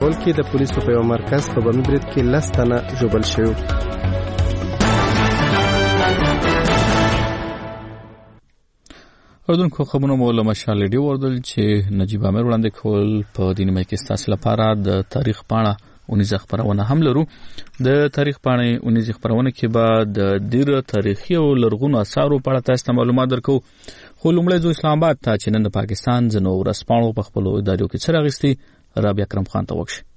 کابل کې د پولیسو په یو مرکز په بمي برید کې 10 تنه ژوبل شوي. اردوونکو خبرونه مو له مشال ډیو وردل چې نجیب امیر وړاندې کول په دیني مې کې ستاسو لپاره د تاریخ پاڼه اونیزه خبرونه هم لرو. د تاریخ پاڼې اونیزه خبرونه کې بعد د ډیر تاریخي او لرغونو آثارو په اړه تاسو ته معلومات درکو. خو لومړی ځو اسلام آباد ته چې نن د پاکستان ځنو ورځپاڼو په خپلو ادارو کې څه راغستي. رابعه اکرم خان ته وکړي.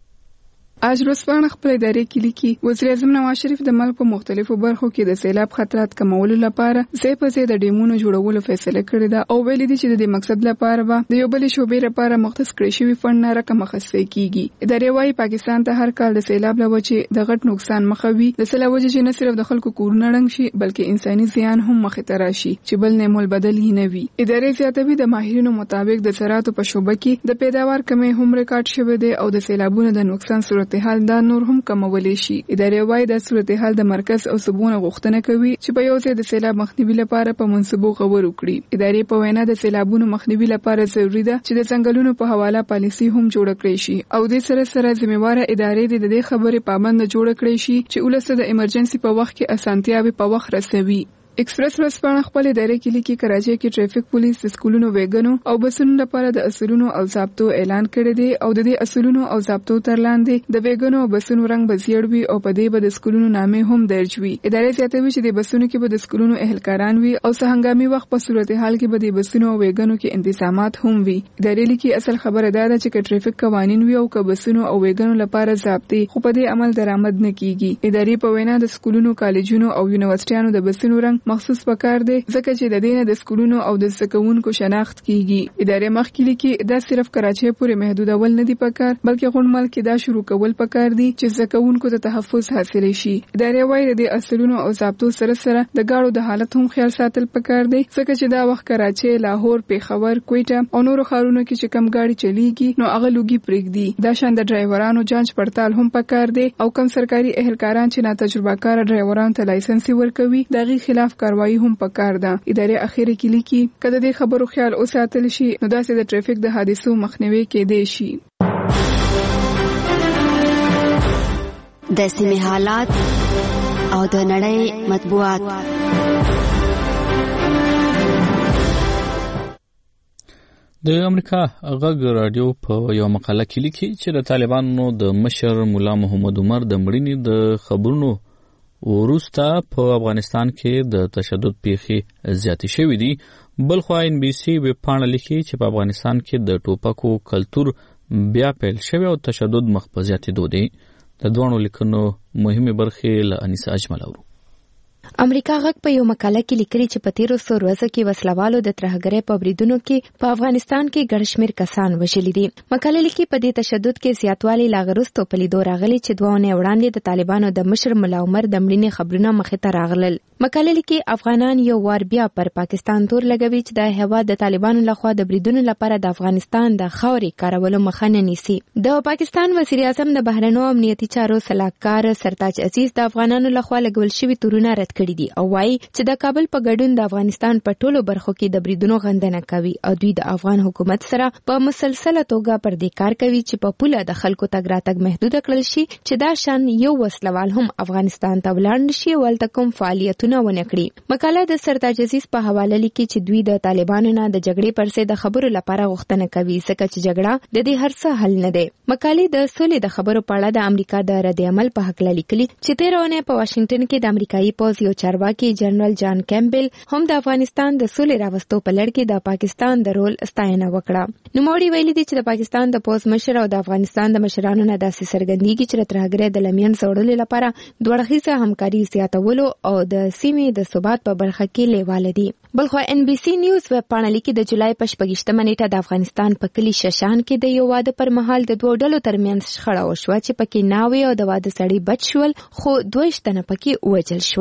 آج ورځپاڼه خپل ادارې کې لیکي وزیر اعظم نواز شریف د ملک په مختلفو برخو کې د سیلاب خطرات کمولو لپاره ځای په ځای د ډیمونو جوړولو فیصله کړې ده او ویلي دي چې د دې مقصد لپاره به د یو بل شوبې لپاره مختص کړی شوی فند نه رقم خصوصي کیږي. ادارې وايي پاکستان ته هر کال د سیلاب له وجې د غټ نقصان مخه وي د سیلاب وجې چې نه صرف د خلکو کورونه ړنګ شي بلکې انساني زیان هم مخې ته راشي چې بل نه مول بدل هی نه وي. ادارې زیاتوي د ماهرینو مطابق د زراعتو په شوبه کې د پیداوار کمی هم ریکارډ شوی دی او د سیلابونو د نقصان صورتحال دا نور کمولی شي. ادارې وايي د صورتحال د مرکز او صوبونو غوښتنه کوي چې په یو ځای د سیلاب مخنیوي لپاره په منصوبو غور وکړي. ادارې په وینا د سیلابونو مخنیوي لپاره ضروري ده چې د څنګهلونو په حواله پالیسي هم جوړ کړي شي او د سره ذمہواره ادارې د دې خبرې پابند جوړ کړي شي چې ولسته د ایمرجنسي په وخت کې اسانتیاوي په وخت رسوي. ایکسپریس ورځپاڼه خپل ادارې کې لیکي کراچۍ کې ټریفیک پولیس د سکولونو ویګنو او بسونو لپاره د اصولونو او ضابطو اعلان کړی دی او د دې اصولونو او ضابطو تر لاندې د ویګنو او بسونو رنګ بزیړ وي او په دې به د سکولونو نامې هم درج وي. ادارې زیاتوي چې د بسونو کې به د سکولونو اهلکاران وي او سهنګامي وخت په صورتحال کې به د بسونو او ویګنو کې انتظامات هم وي. ادارې لیکي اصل خبره دا ده چې ټریفیک قوانین وي او که بسونو او ویګنو لپاره ضابطې خو په دې عمل درآمد نه کیږي. ادارې په وینا د سکولونو کالجونو او یونیورسيټیانو د بسونو رنګ مخصوص پکار دی ځکه چې د دې نه د سکولونو او د زکونکو شناخت کیږي. ادارې مخکې لیکي دا صرف کراچۍ پورې محدودول نه دي پکار بلکې غون ملک دا شروع کول پکار دي چې زکونکو ته تحفظ حاصل شي. ادارې وايي د اصولونو او ضابطو سره د گاړو د حالت هم خیال ساتل پکار دی ځکه چې دا وخت کراچۍ، لاهور، پیښور، کوټه او نورو ښارونو کې چې کم گاډي چلیږي نو هغه لوګي پرېږدي. دا شان د ډرایورانو جانچ پړتال هم پکار دی او کم سرکاري اهلکاران چې ناتجربه کار ډرایورانو ته لایسنس ورکوي دغه خلاف کاروایی هم کار ده. ادارې اخیری کې لیکي کله د خبرو خیال اوساتل شي نو داسې د ټریفیک د حادثو مخنیوي کېدای شي. د سیمې حالات او د نړۍ مطبوعات. د امریکا غږ رادیو په یو مقاله کې لیکي چې د طالبانو د مشر مولا محمد عمر د مړینې د خبرونو وروسته په افغانستان کې د تشدد پیښې زیاتې شوې دي. بلخوا NBC ویب پاڼه لیکي چې په افغانستان کې د ټوپکو کلتور بیا پیل شوی او تشدد مخ په زیاتېدو دی. د دوه لیکنو مهمه برخې له انیسه اجمل اورو. امریکا غږ په یو مقاله کې لیکلي چې په تیرو څو ورځو کې وسلوالو د ترهګرۍ په بریدونو کې په افغانستان کې ګڼ شمېر کسان وژلي دي. مقاله لیکي په دې تشدد کې زیاتوالی لا وروسته په لیدو راغلی چې 2 اونۍ وړاندې د طالبانو د مشر مولا عمر د مړینې خبرونه مخې ته راغلل. مقاله لیکي افغانان یو وار بیا پر پاکستان تور لګوي چې د هیواد د طالبانو لخوا د بریدونو لپاره د افغانستان د خاورې کارولو مخه نه نیسي. د پاکستان وزیر اعظم د بهرنیو امنیتي چارو سلاکار سرتاج عزیز د افغانانو لخوا لګول شوي تورونه رد کړي دي او وايي چې د کابل په ګډون د افغانستان په ټولو برخو کې د بریدونو غندنه کوي او دوی د افغان حکومت سره په مسلسله توګه پر دې کار کوي چې په پوله د خلکو تګ راتګ محدود کړل شي چې دا شان یو وسلوال هم افغانستان ته ولاړ شي او ولته کوم فعالیتونه ونه کړي. مقاله د سرتاج عزیز په حواله لیکي چې دوی د طالبانو نه د جګړې پر ضد د خبرو لپاره غوښتنه کوي ځکه چې جګړه د دې هر څه حل نه دی. مقالې د سولې د خبرو په اړه د امریکا د رد عمل په حق لیکلي چې 13 اونۍ په واشنگټن کې د امریکایي پوز یو چارواکي جنرال جان کیمبل هم د افغانستان د سولې راوستو په لړ کې د پاکستان د رول ستاینه وکړه. نوموړي ویلي دي چې د پاکستان د پوز مشر او د افغانستان د مشرانو نه داسې څرګندېږي چې د ترهګرۍ د لمین څوړلو لپاره دوه اړخیزه همکاري زیاتولو او د سیمې د ثبات په برخه کې لیواله دي. بلخوا NBC نیوز ویب پاڼه لیکي د جولای په 28 نیټه د افغانستان په کلی ششان کې د یو واده پر مهال د 2 ډلو ترمنځ شخړه وشوه چې پکې ناوې او د واده سړی بچ شول خو 22 تنه پکې وژل شول.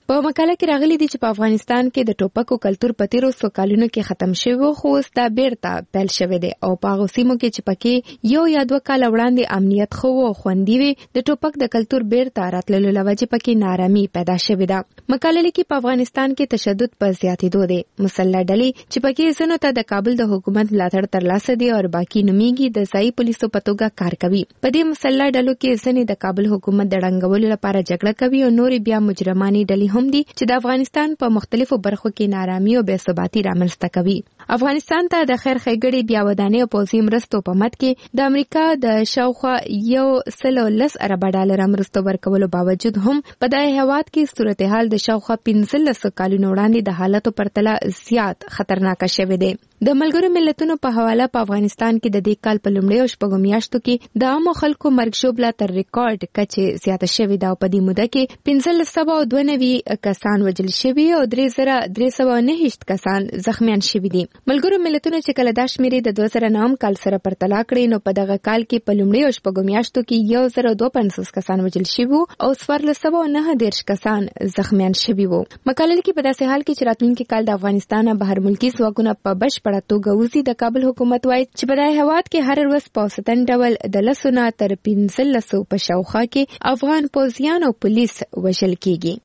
په مقاله کې راغلي دي چې په افغانستان کې د ټوپکو کلتور په تیرو څو کلونو کې ختم شوی خو اوس دا بیرته پیل شوی دی او په هغو سیمو کې چې پکې یو یا دوه کاله وړاندې امنیت ښه و او خوندي وي د ټوپک د کلتور بیرته راتللو له وجې پکې نارامي پیدا شوې ده. مقاله لیکي په افغانستان کې تشدد په زیاتېدو دی. مسلح ډلې چې پکې ځینو ته د کابل د حکومت ملاتړ ترلاسه دی او باقي نومیږي د ځایي پولیسو په توګه کار کوي. په دې مسلح ډلو کې ځینې د کابل حکومت د ړنګولو لپاره جګړه کوي او نورې بیا مجرمانې ډلې هم دي چې د افغانستان په مختلفو برخو کې نارامي او بې ثباتي رامنځته کوي. افغانستان ته د خیر ښېګړې بیا ودانۍ او پوځي مرستو په مد کې د امریکا د شاوخوا $110 ارب مرستو ورکولو باوجود هم په دغه هیواد کې صورتحال د شاوخوا 15 کالونو وړاندې د حالاتو پرتله زیات خطرناک شوی دی. د ملګرو ملتونو په حواله په افغانستان کې د دې کال په لومړیو شپږو میاشتو کې د عامو خلکو مرګ ژوبله تر ریکارډ کچې زیاته شوې ده او په دې موده کې 1592 کسان وژل شوي او 3309 کسان زخمیان شوي دي. ملګرو ملتونو چې کله دا شمیرې د 2009 کال سره پرتله کړې نو په دغه کال کې په لومړیو شپږو میاشتو کې 1052 کسان وژل شوي او 1409 کسان زخمیان شوي وو. مقاله لیکي په داسې حال کې چې راتلونکي کال د افغانستان بهر ملکي ځواکونه په بشپړه توګه وځي. د کابل حکومت وایي چې په دغه هیواد کې هر ورځ په اوسطن ډول د 10 نه تر 15 په شاوخوا کې افغان پوځیان او پولیس وژل کیږي.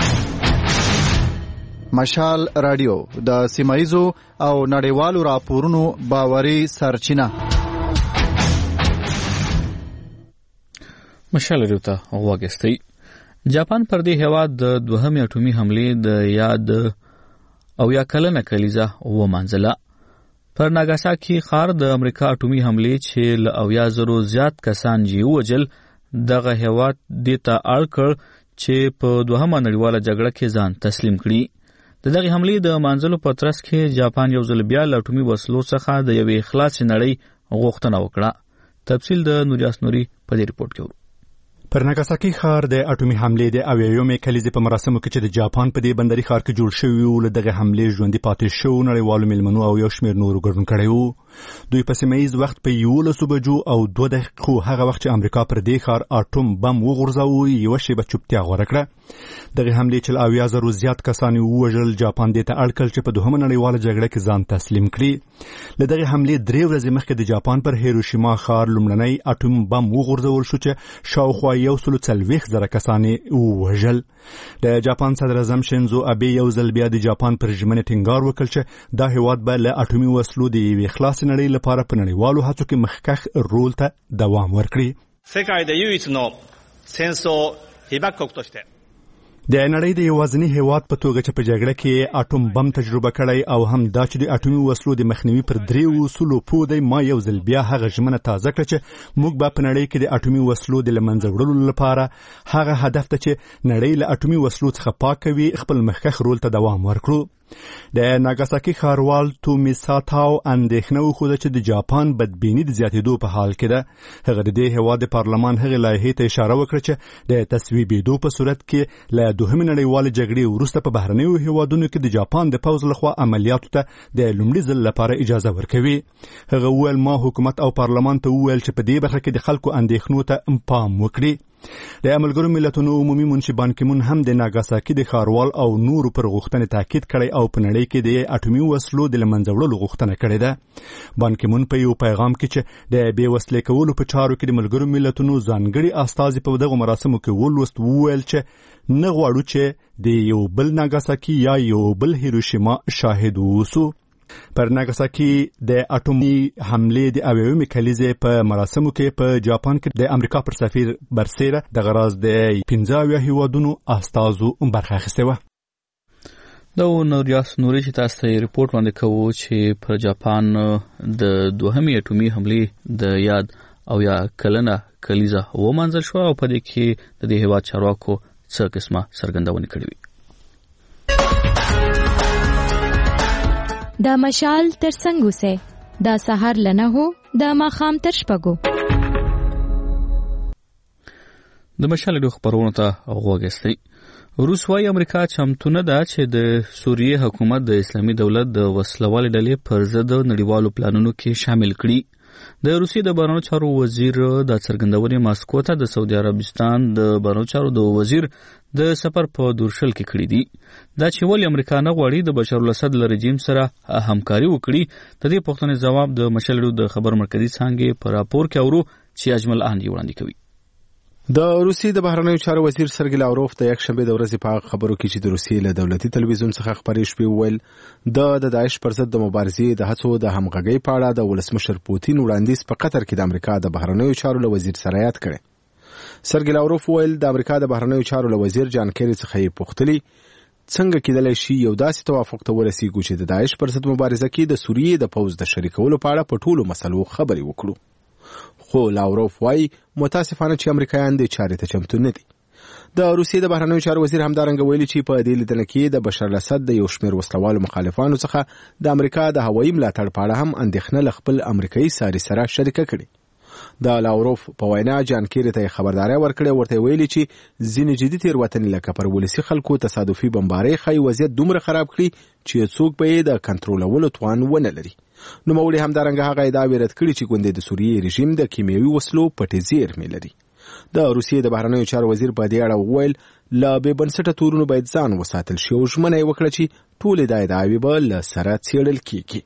مشال رادیو د سیمایزو او نړیوالو راپورونو باوري سرچینه. مشال رادیو ته وګورئ. جاپان پر دې هیواد د دوهمې اټومي حملې د یاد او یا کلنه کلیزه ومانځله. پر ناګاساکي ښار د امریکا اټومي حملې چې له 90,000 زیات کسان یې ووژل دغه هیواد دې ته اړ کړ چې په دوهمه نړیواله جګړه کې ځان تسلیم کړي. د دغه حملې د مانځلو په ترڅ کې جاپان یو ځل بیا له اټومي وسلو څخه د یوې خلاصې نړۍ غوښتنه وکړه. تفصیل د نوریاس نوري په دې ریپورت کې ورو. پر ناګاساکي ښار د اټومي حملې د 80مې کلیزې په مراسمو کې چې د جاپان په دې بندري ښار کې جوړ شوی و له دغه حملې ژوندي پاتې شو نړیوالو میلمنو او یو شمېر نورو ګډون کړی و. دوی په سیمهییز وخت په 11 بجو او 2 دقیقو هغه وخت چې امریکا پر دې ښار اټوم بم وغورځاوه یوه شیبه چوپتیا غوره کړه. دغه حملې چې له 80,000 زیات کسان ووژل جاپان دې ته اړ کړ چې په دوهمه نړیواله جګړه کې ځان تسلیم کړي. له دغه حملې 3 ورځې مخکې د جاپان پر هیروشیما ښار لومړنی اټوم بم وغورځول شو چې شاوخوا 140,000 کسان ووژل. د جاپان صدر اعظم شینزو ابي یو ځل بیا د جاپان پر ژمنې ټینګار وکړ چې دا هیواد به له اټومي وسلو د یوې خلاصې نړۍ لپاره په نړیوالو هڅو کې مخکښ رول ته دوام ورکړي. 世界で唯一の戦争被爆国として د نړۍ د یوازیني هیواد په توګه چې په جګړه کې اټوم بم تجربه کړی او هم دا چې د اټومي وسلو د مخنیوي پر 3 اصولو پوه دی ما یو ځل بیا هغه ژمنه تازه کړه چې موږ به په نړۍ کې د اټومي وسلو د له منځه وړلو لپاره هغه هدف ته چې نړۍ له اټومي وسلو څخه پاکوي خپل مخکښ رول ته دوام ورکړو. د ناګاساکي ښاروال تومیساتاو اندېښنه وښوده چې د جاپان بدبیني د زیاتېدو په حال کې ده. هغه د دې هیواد د پارلمان هغې لایحې ته اشاره وکړه چې د تصویبېدو په صورت کې له دوهمې نړیوالې جګړې وروسته په بهرنیو هیوادونو کې د جاپان د پوځ لخوا عملیاتو ته د لومړي ځل لپاره اجازه ورکوي. هغه وویل ما حکومت او پارلمان ته وویل چې په دې برخه کې د خلکو اندېښنو ته پام وکړي. د ملګرو ملتونو عمومي منشي بان کی مون هم د ناګاساکي د ښاروال او نورو پر غوښتنې تاکید کړی او په نړۍ کې د اټومي وسلو د له منځه وړلو غوښتنه کړې ده. بان کی مون په یو پیغام کې چې د بې وسلې کولو په چارو کې د ملګرو ملتونو ځانګړي استازي په دغه مراسمو کې ولوست وویل چې نه غواړو چې د یو بل ناګاساکي یا یو بل هیروشیما شاهد ووسو. پر ناګاساکي د اټومي حملې د 80مې کلیزې په مراسمو کې په جاپان کې د امریکا پر سفیر برسیره د غراز د 15 هیوادونو استازو برخه اخیسته و. دا نوریاس نوري چې تاسو ته ریپورت وړاندې کوو چې پر جاپان د دوهمې اټومي حملې د یاد او یا کلنه کلیزه ومانځل شو او په دې کې د دې هیواد چارواکو څه قسمه څرګندونه کړې وي. دا مشال تر څنګه وسه دا سحر لنه هو دا ماخام تر شپګو. د مشال د خبرونو ته وګورئ. روس وايي امریکا چمتونه ده چې د سوریې حکومت د اسلامي دولت د وسلوالې ډلې پر ضد نړیوالو پلانونو کې شامل کړي. د روسیې د بهرنیو چارو وزیر د څرګندونې ماسکو ته د سعودي عربستان د بهرنیو چارو د وزیر د سفر په دورشل کې کړی دی. دا چې ولې امریکا نه غواړي د بشار الاسد له رژیم سره همکاري وکړي، د دې پوښتنې ځواب د مشعل راډیو د خبر مرکزي څانګې په راپور کې اورو چې اجمل اهندي وړاندې کوي. د روسیې د بهرنیو چارو وزیر سرګی لاوروف د یکشنبه د ورځې په خبرو کې چې د روسیې له دولتي تلویزیون څخه خبرې شوې وویل د داعش پر ضد د مبارزې د هڅو د همغږۍ په اړه د ولسمشر پوتین وړاندیز په قطر کې د امریکا د بهرنیو چارو له وزیر سره یاد کړی. سرګی لاوروف وویل د امریکا د بهرنیو چارو له وزیر جان کیری څخه یې پوښتلي څنګه کېدلی شي یو داسې توافق ته ورسیږو چې د داعش پر ضد مبارزه کې د سوریې د پوځ د شریکولو په اړه په ټولو مسلو خبرې وکړو. خو لاوروف وایي متاسفانه چې امریکایان دې چارې ته چمتو نه دي. د روسیې د بهرنیو چارو وزیر همدارنګه ویلي چې په دې لیدنه کې د بشار الاسد د یو شمېر وسلوالو مخالفانو څخه د امریکا د هوایي ملاتړ په اړه هم اندېښنه له خپل امریکایي ساري سره شریکه کړې. د لاوروف په وینا جان کیری ته خبرداري ورکړې، ورته ویلي چې ځینې جدي تېروتنې لکه پر ولسي خلکو تصادفي بمبارۍ ښایي وضعیت دومره خراب کړي چې څوک به یې د کنټرولولو توان ونه لري. نوموړي همدارنګه هغه ادعا رد کړې چې ګوندې د سوریې رژیم د کیمیاوي وسلو پټې زیرمې لري. د روسیې د بهرنیو چارو وزیر په دې اړه وویل له بې بنسټه تورونو باید ځان وساتل شي او ژمنه یې وکړه چې ټولې دا ادعاوې به له سره څېړل کېږي.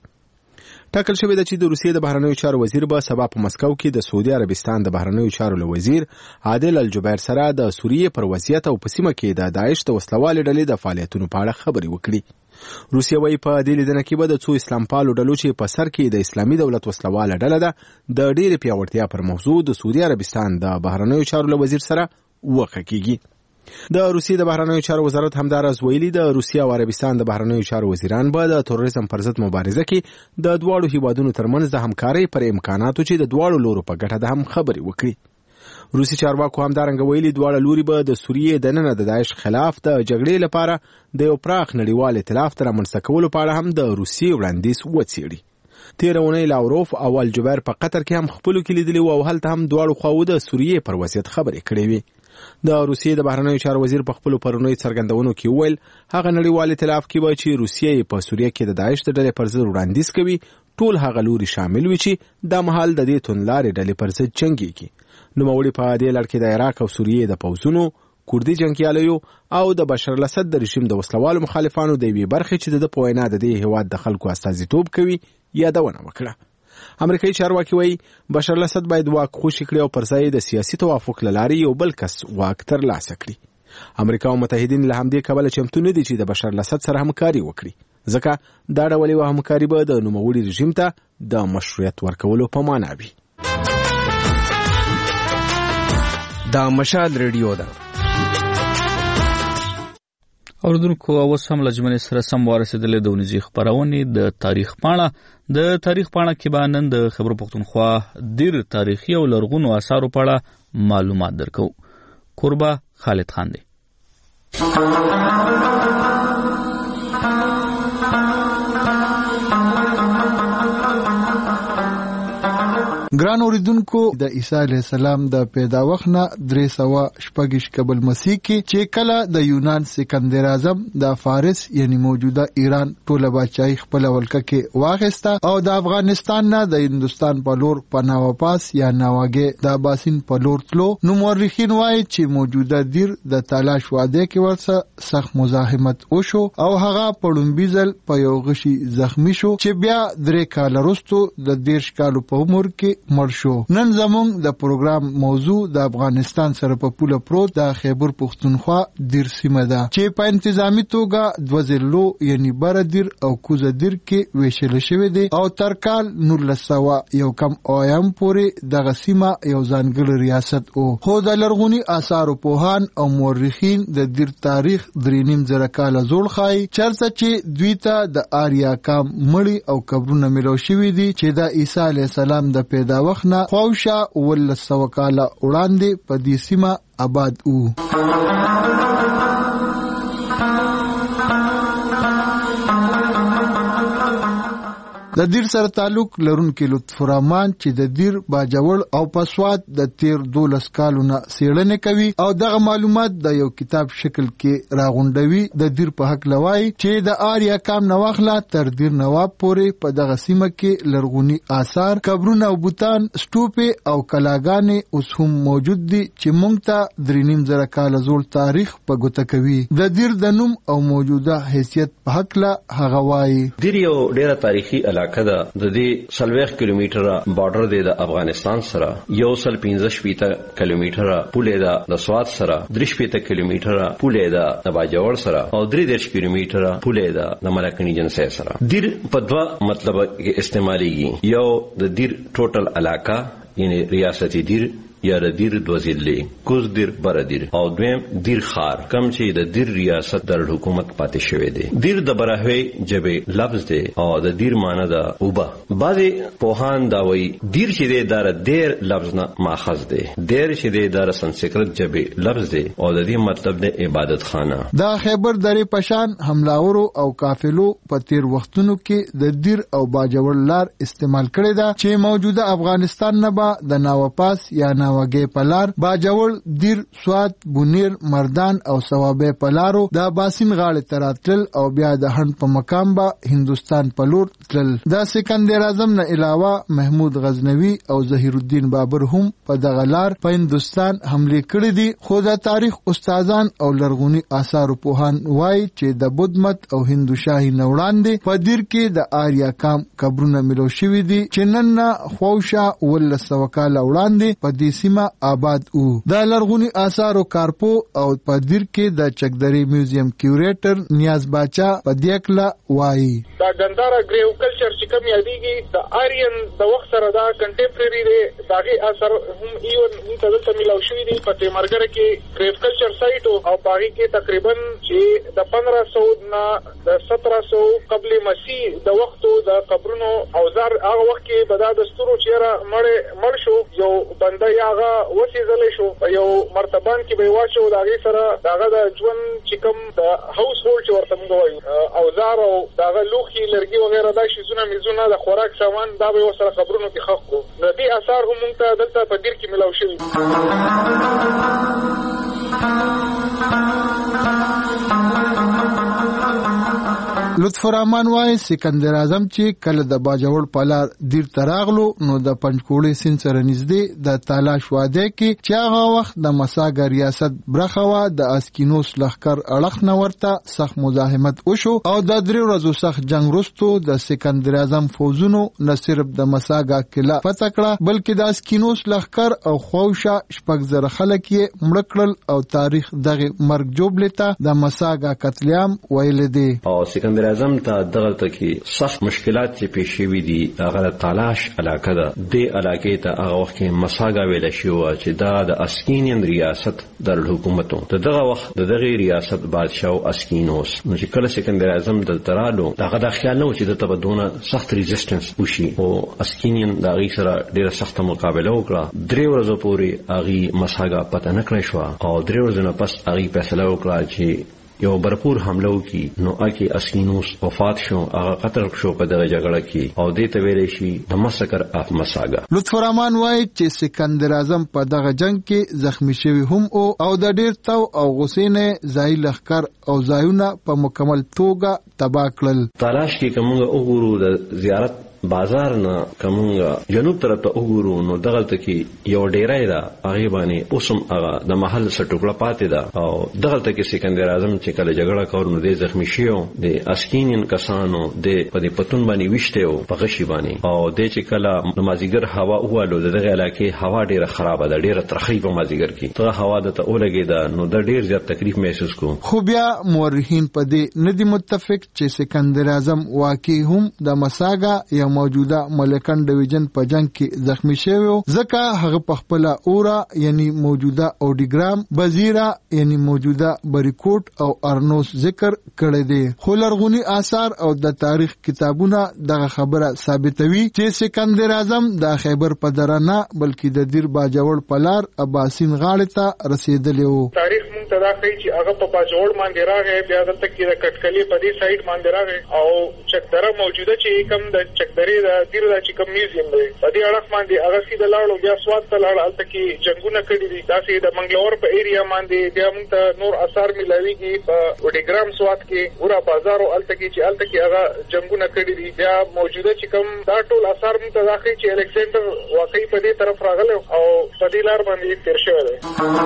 ټاکل شوې ده چې د روسیې د بهرنیو چارو وزیر به سبا په مسکو کې د سعودي عربستان د بهرنیو چارو له وزیر عادل الجبیر سره د سوریې پر وضعیت او په سیمه کې د داعش د وسلوالې ډلې د فعالیتونو په اړه خبرې وکړي. روسیه وايي په دې لیدنه کې به د څو اسلام پالو ډلو چې په سر کې د اسلامي دولت وسلواله ډله ده د ډېرې پیاوړتیا پر موضوع د سعودي عربستان د بهرنیو چارو له وزیر سره وکړه کېږي. د روسیې د بهرنیو چارو وزارت همداراز ویلي د روسیې او عربستان د بهرنیو چارو وزیران به د تروریزم پر ضد مبارزه کې د دواړو هیوادونو ترمنځ د همکارۍ پر امکاناتو چې د دواړو لورو په ګټه ده هم خبرې وکړي. روسي چارواکو همدارنګه ویلي دواړه لوري به د سوریې دننه د داعش خلاف د جګړې لپاره د یو پراخ نړیوال ائتلاف ته رامنځته کولو په اړه هم د روسیې وړاندیز وڅېړي. تېره اونۍ لاوروف او الجبیر په قطر کې هم خپلو کې لیدلي وو او هلته هم دواړو خواوو د سوریې پر وضعیت خبرې کړې وې. د روسیې د بهرنیو چارو وزیر په خپلو پرونیو څرګندونو کې وویل هغه نړیوال ائتلاف کې به چې روسیې په سوریه کې د داعش د ډلې پر ضد وړاندیز کوي ټول هغه لوري شامل وي چې دا مهال د دې توندلارې ډلې پر ضد جنګېږي. نوموړي په دې لړ کې د عراق او سوریې د پوځونو، کوردي جنګیالیو او د بشار الاسد د رژیم د وسلوالو مخالفانو د یوې برخې چې د په وینا د دې هېواد د خلکو استازیتوب کوي یادونه وکړه. امریکایي چارواکي وایي بشار الاسد باید واک خوشي کړي او پر ځای د سیاسي توافق له لارې یو بل کس واک ترلاسه کړي. امریکا او متحدین له همدې کبله چمتو نه دي چې د بشار الاسد سره همکاري وکړي، ځکه دا ډول یوه همکاري به د نوموړي رژیم ته د مشروعیت ورکولو په معنا وي. دا مشال ریډیو ده. اوردونکو اوس هم لجمنې سره سم ورسېدلې د ونیزي خبرونې د تاریخ پاڼه. د تاریخ پاڼه کې به نن د خبر پښتونخوا ډېر تاریخي او لرغونو آثارو په اړه معلومات درکو. کوربه خالد خان دی. ګران اوریدونکو، د عیسی علیه السلام د پیداوخت نه 326 قبل مسیح کې چې کله د یونان سکندر اعظم د فارس یعنی موجوده ایران ټوله بادشاہي خپل ولکه کې واغسته او د افغانستان نه د هندستان په لور په ناواپاس یا ناواګه د باسین په لور تلو، نو مورخین وایي چې موجوده دیر د تلاش واده کې ورسره سخت مزاحمت وشو او هغه په لومبي ځل په یو غشي زخمی شو چې بیا 3 کال وروسته د 10 کالو په عمر کې مړ شو. نن زموږ د پروګرام موضوع د افغانستان سره په پوله پروت د خیبر پښتونخوا دیر سیمه ده چې په انتظامی توګه 2 ضلعو یعنی بردیر او کوزه دیر کې ویشل شوی دی او تر کال 1901 کم اویم پورې دغه سیمه یو ځانګړی ریاست او خو د لرغونی آثارو پوهان او مورخین د دیر تاریخ 3.5 کال زوړ خای چرته چې دوی ته د آریا کام مړی او قبرونه ملو شوی دي چې د عیسی علیه السلام د پیدا وخت نه خواوشا 1900 کاله وړاندې په دې سیمه آباد وو. د دیر سره تعلق لرونکي لطف الرحمن چې د دیر باجوړ او پسواد د تیر 12 کالونه سیړنه کوي او دغه معلومات د یو کتاب شکل کې راغونډوي. د دیر په حق لوي چې د آریا کام نواخلا تر دیر نواب پورې په دغه سیمه کې لرغونی آثار، قبرونه او بوتان، سټوپې او کلاګانې اوس هم موجود دي چې موږ ته 3.5 کال زول تاریخ په ګوته کوي. د دیر د نوم او موجوده حیثیت په حق لا هغه وایي. دیر یو ډیره تاریخي علاقه ده. د دې 40 کیلومتره بارډر دی د افغانستان سره، 115 کیلومتره پوله ده د سواد سره، 3 کیلومتره پوله ده د باجوړ سره او 3 کیلومتره پوله ده د ملکنی جنسه سره. دیر په دوه مطلب کې استعماليږي. یو د دیر ټوټل علاقه یعنی ریاستي دیر یا د دیر دوزیلې کوز دیر بر دیر او دویم دیر خار کم چې د دیر ریاست در حکومت پاتې شوی دی. دیر د برهوی جبه لفظ دی او د دیر معنی د اوبه. بعضی پوهان دا وایي دیر چې دی دار دیر لفظ نه ماخذ دی، دیر چې دی دار سنسکرت جبه لفظ دی او د دې مطلب دی عبادت خانه. دا خیبر درې پشان حملاورو او قافلو په تیر وختونو کې د دیر او باجوړ لار استعمال کړی دا چې موجوده افغانستان نه با د ناوپاس یا وګي پلار، باجوړ، دیر، سواد، بونیر، مردان او ثوابه پلارو د باسین غاړه تراتل او بیا د هند په مقام به هندستان په لور تل. د سکندر اعظم نه علاوه محمود غزنوی او ظهیر الدین بابر هم په دغه لار په هندستان حمله کړې دي. خو د تاریخ استادان او لرغونی آثار پوهان وایي چې د بودھ مت او هندو شاهي نوړاندې په دیر کې د آریا کام قبرونه ملو شوی دي چې نن نه خوشا ول سوکاله وړاندې په دې سیمه آباد او د لرغونی آثارو کارپو او په دیر کې د چکدری میوزیم کیوریټر نیاز باچا په دیکلا وایي دا ګندارا ګریو کلچر چې کوم یادېږي د آریان د وخت سره دا کنټمپرری دی. داغه اثر هم ایون متدته ملو شوی دی په تیمرګر کې ګریو کلچر سایت او باغی کې تقریبا چې د 1500 نه د 1700 قبل مسیح د وختو د قبرونو اوزار هغه وخت کې بدا دستورو چیرې مړ شو یو بنده هغه وسیزلې شو په یو مرتبان کې به واچو داغه سره داغه د ژوند چې کوم د هاوس هولډ چې ورته موږ وایو اوزار او داغه لوخي لرګي وغیرہ دا شیزونه میزونه د خوراک سامان دا به وسره خبرونو کې خخ کو. د دې آثار هم موږ ته دلته په دیر کې ملاو شوي. لطف الرحمن وای سکندر اعظم چې کله د باجوړ پلار دیر تراغلو نو د پنځکوړې سین سره نږدې د تالاش واده کې چې هغه وخت د مساګ ریاست برخوا د اسکینوس لخر اړخ نه ورته سخت مزاحمت وشو او د درې ورځو سخت جنگ وروسته د سکندر اعظم فوجونو نه صرف د مساګ کلا فتح کړه بلکې د اسکینوس لخر او خوشا شپږ زره خلک یې مړ کړل او تاریخ دغه مرګ جوړلته د مساګ قتل عام ویل دي. او سکندر اعظم ته دغه کې سخت مشکلات چې پیښ شوي دي. هغه تالاش علاقه ده. د علاقې ته هغه وخت کې مساګا ویل شو چې دا د اسکینین ریاست در حکومتو دغه وخت دغه ریاست بادشاہ اسکینوس نو چې کله سکندر اعظم د ترالو هغه د خیال نو چې د تبدونه سخت ریزिस्टنس وشي او اسکینین د غي سره ډیره سخت مقابله وکړه. 3 ورځې پورې هغه مساګا پته نه کړی شو او 3 ورځې نه پس هغه فیصله وکړه چې یو برپور حمله وکي. نو اکی اسکینوس وفات شو، هغه قتل شو په دغه جګړه کې او دې ته ویل شي د مسکر اف مساګا. لطف الرحمن وایي چې سکندر اعظم په دغه جنگ کې زخمی شوی هم او د ډیر تو او غسینه ځای لخر او ځایونه په مکمل توګه تباہ کړل. تالاش کې کومه وګورو د زیارت بازار نه کومه جنوب طرف ته وګورو نو دغه ته کې یو ډیرای دا هغه باندې اوسم هغه د محل سټوکړه پاتې ده او دغه ته کې سکندر اعظم چې کله جګړه کول نو د زخمی شیو د اسکینین کسانو د په پتون باندې وشته او په غشي باندې او د چې کله نمازیګر هوا اوالو دغه علاقې هوا ډیره خراب ده، ډیره ترخی په مازیګر کې ته هوا د ته اولګي ده نو د ډیر زیات تکلیف محسوس کو. خو بیا مورخین په دې ندي متفق چې سکندر اعظم واقعي هم د مساګا یا موجوده ملکن ډیویژن په جنگ کې زخمی شوی ځکه هغه په خپل اورا یعنی موجوده اوډیګرام بزیرا یعنی موجوده بریکوټ او ارنوس ذکر کړی دی. خو لرغونی آثار او د تاریخ کتابونه دغه خبره ثابتوي چې سکندر اعظم د خیبر په درانه بلکې د دیر باجوړ پلار اباسین غاړه ته رسیدلی وو. تاریخ مونږ موږ ته دا ښیي چې هغه په باجوړ باندې راغی، بیا دلته کې د کټکلي په دې سایډ باندې راغی او چکدره موجوده چې کوم د چکدرې د دیر د چې کوم میوزیم دی په دې اړخ باندې هغه سیده لاړو، بیا سوات ته لاړ، هلته کې جنګونه کړي دي. داسې د منګلور په ایریا باندې بیا موږ ته نور اثار ملاویږي په وډیګرام سوات کې، ورا بازار او هلته کې هغه جنګونه کړي دي. بیا موجوده چې کوم دا ټول اثار موږ ته دا ښیي چې الکسندر واقعي په دې طرف راغلی او په دې لار باندې تیر شوی دی.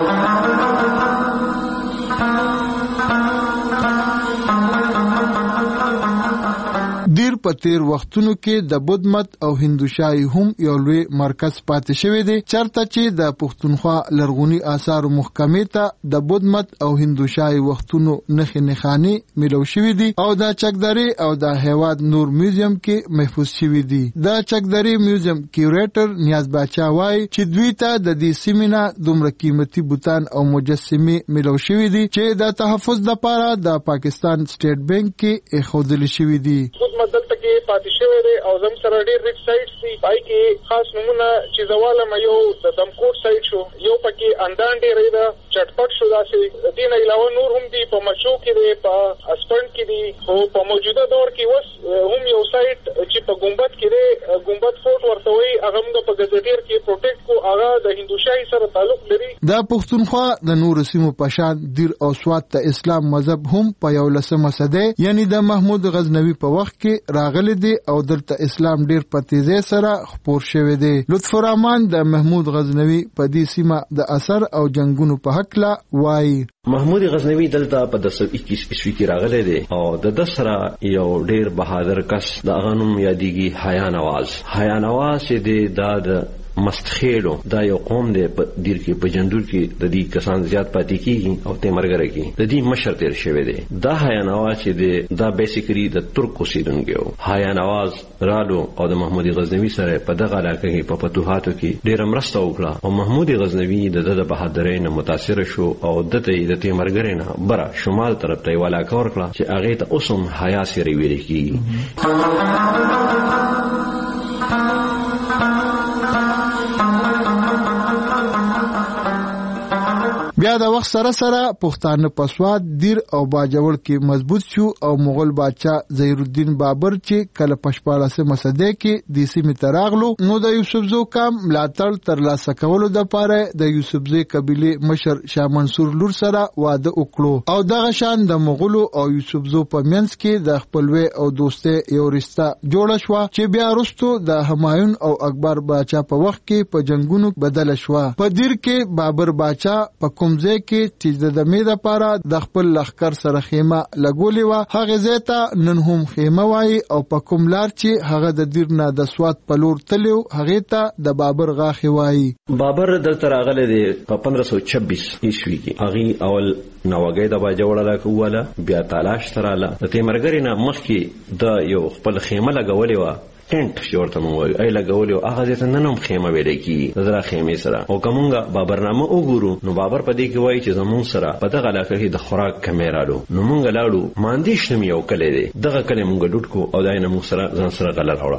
دیر په تیر وختونو کې د بود مت او هندوشاهي هم یو لوی مرکز پاتې شوی دی، چرته چې د پښتونخوا لرغونی آثار محکمې ته د بود مت او هندوشاهي وختونو نښې نښانې ملو شوی دي او د چکدرې او د هیواد نور میوزیم کې محفوظ شوی دي. د چکدرې میوزیم کیوریټر نیاز باچا وایي چې دوی ته د دې سیمې نه دومره قیمتي بوتان او مجسمې ملو شوی دي چې د تحفظ لپاره د پاکستان سټیټ بانک کې ایښودل شوی دي. دلته کې پاتې شوی دی او زم سره ډېر ریچ سایټس دي، پای کې خاص نمونه چې زواله ما یو د دمکوټ سایټ شو، یو پکې اندان ډېرې ده، چټپټ شو، داسې دې نه علاوه نور هم دي، په مچو کې دی، په اسپنډ کې دي، خو په موجوده دور کې اوس هم یو سایټ چې په ګمبد کې دی، ګمبد فورټ ورته وایي، هغه موږ په ګزټیر کې پروټیکټ کو، هغه د هندوشاهي سره تعلق لري. د پښتونخوا د نورو سیمو په شان دیر او سوات ته اسلام مذهب هم په 11مه صدۍ یعنی د محمود غزنوي په وخت کې راغلي دي او دلته اسلام ډیر په تیزی سره خپور شوی دی. لطف الرحمن د محمود غزنوي په دې سیمه د اثر او جنگونو په حق لا وایي. محمود غزنوي دلته په 1021 عیسوي کې راغلی دی او د دسره یو ډیر بهادر کس د غنوم یادېږي حیا نواز چې د مستخیلو دا یو قوم دی په دیر کې په جندور کې د دې کسان زیات پاتې کیږي او تیمرګره کې د دې مشر تیر شوی دی. دا حیا نواز چې دا بیسیکلی د ترک اوسیدونکو حیا نواز رالو او د محمود غزنوي سره په دغه علاقه کې په فتوحاتو کې ډیر مرسته وکړه او محمود غزنوي د بهادرۍ نه متاثر شو او د تیمرګره نه بره شمال طرف ته ولاکه ورکړه چې هغه ته اوسم حیا سره ویل کیږي. بیا د وخت سره سره پښتانه په سوات دیر او باجوړ کې مضبوط شو او مغول بادشاہ ظهیر الدین بابر چې کله په 14مه صدۍ کې د سیمې ته راغلو نو د یوسفزو قام ملاتړ ترلاسه کولو لپاره د یوسفزي قبیله مشر شاه منصور لور سره واده وکړو او دغه شان د مغولو او یوسفزو په منځ کې د خپلوي او دوستۍ یو رشتہ جوړه شو چې بیا وروسته د همایون او اکبر بادشاہ په وخت کې په جنگونو بدل شو. په دیر کې بابر بادشاہ په کومځه کې چې د دمې لپاره د خپل لخر سره خیمه لګولې و، هغه ځای ته نن هم خیمه وایي او په کوم لار چې هغه د دیر نه د سوات په لور تلو هغه ته د بابر غاخي وایي. بابر دلته راغلی دی په 1526 عیسوي کې. هغه اول نوګي د باجوړ علاقه واله بیا تلاش تراله د تیمرګری نه مخکې د یو خپل خیمه لګولې و، ټینټ شورته مو وای ای لګولیو هغه ته ننوم خیمه ویل کی زرا خیمه سره او کومګه بابرنامه وګورو نو بابر پدې کې وای چې زمون سره په دغه علاقه کې د خوراک کمیرالو نو مونږ لاړو ماندیش نم یو کله دی دغه کله مونږ ډوټ کو او داینه مو سره ځان سره غلط راوړه.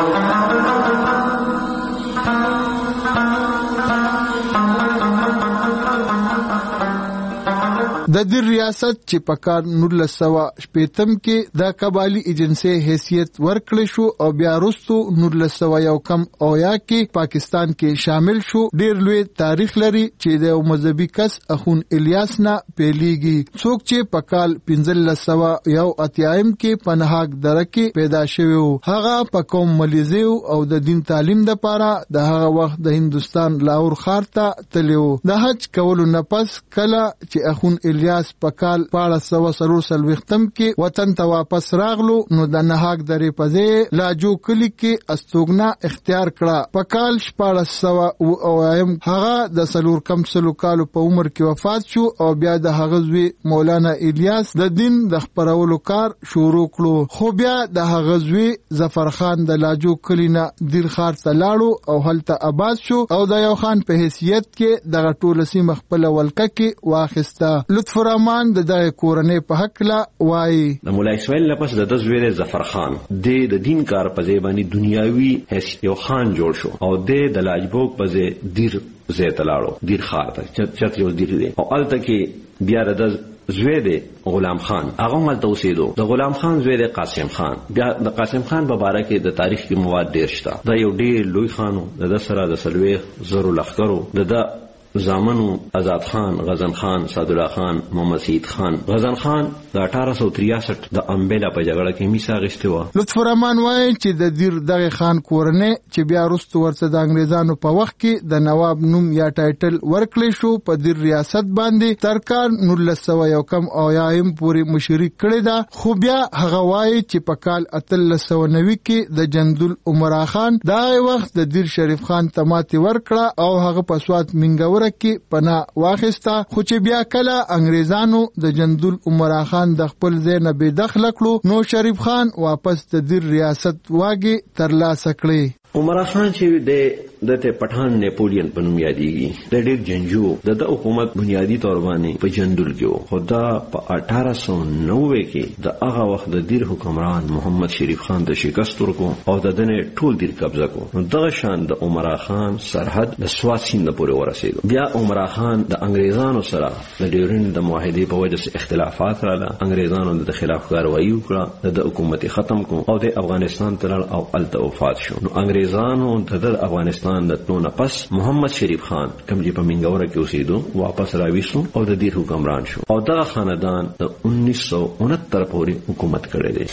د دې ریاست چې په کال 1980 کې د قبایلی ایجنسی حیثیت ورکړل شو او بیا وروسته 1901 اویا کې پاکستان کې شامل شو، ډیر لوی تاریخ لري چې د مذهبي کس اخون الیاس نه پیلیږي، څوک چې په کال 1581 کې پنهاګ دره کې پیدا شوی و. هغه په قوم ملیزیو او د دین تعلیم لپاره د هغه وخت د هندستان لاهور ښار ته تلو. د حج کولو نه پس کله چې اخون الیاس په کال 1440 کې وطن ته واپس راغلو نو د نهاګ درې په ځای لاجو کلی کې استوګنا اختیار کړه. په کال 1400 هغه د سلور کم سلو کالو په عمر کې وفات شو او بیا د هغه زوی مولانا الیاس د دین د خپرولو کار شروع کړو. خو بیا د هغه زوی ظفر خان د لاجو کلی نه دیر ښار ته لاړو او هلته آباد شو او د یو خان په حیثیت کې دغه ټول سیمه خپل ولکه کې واخیسته. لطف الرحمن د دغه کورنۍ په حق لا وایي. د مولا اسماعیل لپس د زوی ظفر خان د دین کار په ځای باندې دنیاوي یو خان جوړ شو او د لاجبوک په ځای دیر زیتلاړو دیر خار ته چت یو دیر دی او الته کې بیا د زوی دی غلام خان هغه ملته اوسېدو د غلام خان زوی دی قاسم خان بیا د قاسم خان په باره کې د تاریخ کې مواد ډیر شته دا یو ډیر لوی خانو د سره د سلويخ زرو لخرو د زامنو آزاد خان غزن خان سعدالله خان محمد سعید خان غزن خان د 1863 د امبیلا په جګړه کې میثاق اخیستی و. لطف الرحمن وایي چې د دیر دغه خان کورنۍ چې بیا وروسته ورته د انګریزانو په وخت کې د نواب نوم یا ټایټل ورکړی شو په دیر ریاست باندې تر کال 1901 او یایم پورې مشري کړی دا خو بیا هغه وایي چې په کال 1890 کې د جندل عمرا خان دغه وخت د دیر شریف خان تماتي ورکړه او هغه په سوات منګور کې پناه واخیستا خو چې بیا کله انګریزانو د جندل عمرا خان د خپل ځای نه بې دخله کړو نو شریف خان واپس د دیر ریاست واګي ترلاسه کړي. عمرا خان چې د پټان نیپولین په نوم یادېږي د ډېر جنجو د حکومت بنیادی تور باندې په جندل کې خدا په 1890 کې د هغه وخت د دیر حکمران محمد شریف خان د شکست ورکو او د دنه ټول دیر قبضه کو نو دغه شان د عمرا خان سرحد د سوات سیند پورې ورسېد. بیا عمرا خان د انګریزانو سره د ډیورن د معاهدې په وجه سره اختلافات رااله انګریزانو د خلاف کاروایی وکړه د حکومت ختم کو او د افغانستان تر او الته وفات شو. نو انګریزانو د افغانستان د تلونه پس محمد شریف خان کوم چې په منګوره کې اوسېدو واپس راوېسو او د دیر حکمران شو او دغه خاندان د 1969 پورې حکومت کړی دی.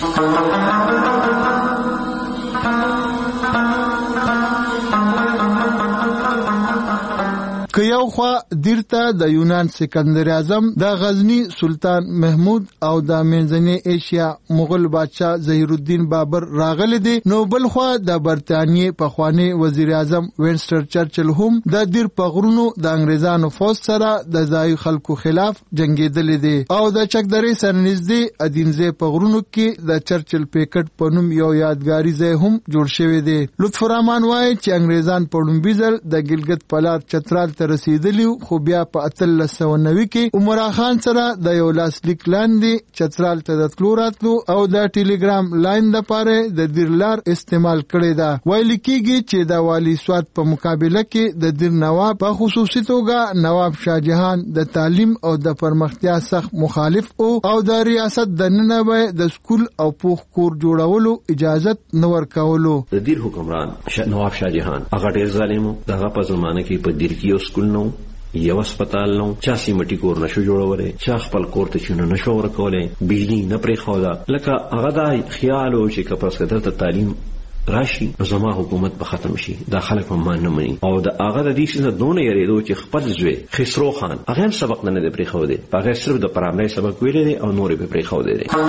که یو خوا دیرته د یونان سکندر اعظم د غزنی سلطان محمود او د منځنۍ ایشیا مغل بادشاہ ظهیر الدین بابر راغلی دی نو بل خوا د برتانیې پخوانی وزیر اعظم وینسټن چرچل هم د دیر په غرونو د انګریزانو فوج سره د ځای خلکو خلاف جنگیدلی دی او د چکدرې سره نږدې ادینځې په غرونو کې د چرچل پیکټ په نوم یو یادګاری ځای هم جوړ شوی دی. لطف الرحمن وایي چې انګریزان په لومبي ځل د ګلګت پلار چترال رسیدلی خو بیا په 1890 کې عمرا خان سره د یو لاسلیک لاندې چترال ته د تلو راتلو او د ټیلیګرام لاین لپاره د دیر لار استعمال کړی دا. ویل کېږي چې د والی سوات په مقابله کې د دیر نواب په خصوصي توګه نواب شاه جهان د تعلیم او د پرمختیا سخت مخالف او د ریاست د ننوي د سکول او پوخ کور جوړولو اجازه نه ورکولو. د دیر حکمران نواب شاه جهان هغه ډیر ظالم دغه په زمانه کې په دیر کې سکول نو یو هسپتال نو چا سیمټي کور نشو جوړولای چا خپل کور ته چونه نشو ورکولای بجلی نه پرې خودا لکه هغه د خیال او چې کپس کده ته تعلیم راشي زما حکومت به ختم شي دا خلک هم نه مني او د هغه د دې څخه دونه یریدو چې خپل زوی خسرو خان هغه سبق نه دی پرې خو دی هغه صرف د پرامنۍ سبق ویل دي او نور به پرې خو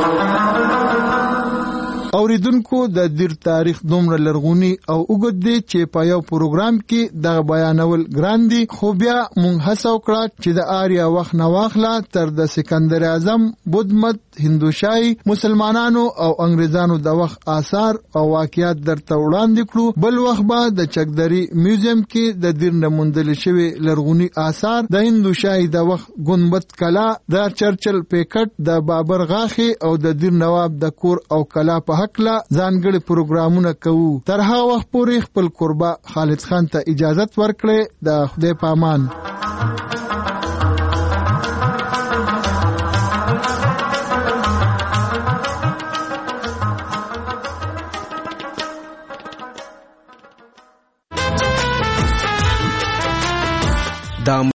دی. اوریدونکو د دیر تاریخ دومره لرغونی او اوږد دی چې په یو پروګرام کې د بیانول ګران دي خو بیا مونږ هڅه وکړه چې د آریا وخت نه واخله تر د سکندر اعظم بودمت هندوشاهي مسلمانانو او انګریزانو د وخت آثار او واقعیات درته وړاندې کړو. بل وخت به د چکدری میوزیم کې د دیر نه موندل شوی لرغونی آثار د هندوشاهي د وخت ګنبد کلا د چرچل پیکټ د بابر غاخي او د دیر نواب د کور او کلا په حقله ځانګړي پروګرامونه کوو. تر هغه وخت پورې خپل قربا خالد خان ته اجازه ورکړئ. د خدای پامان.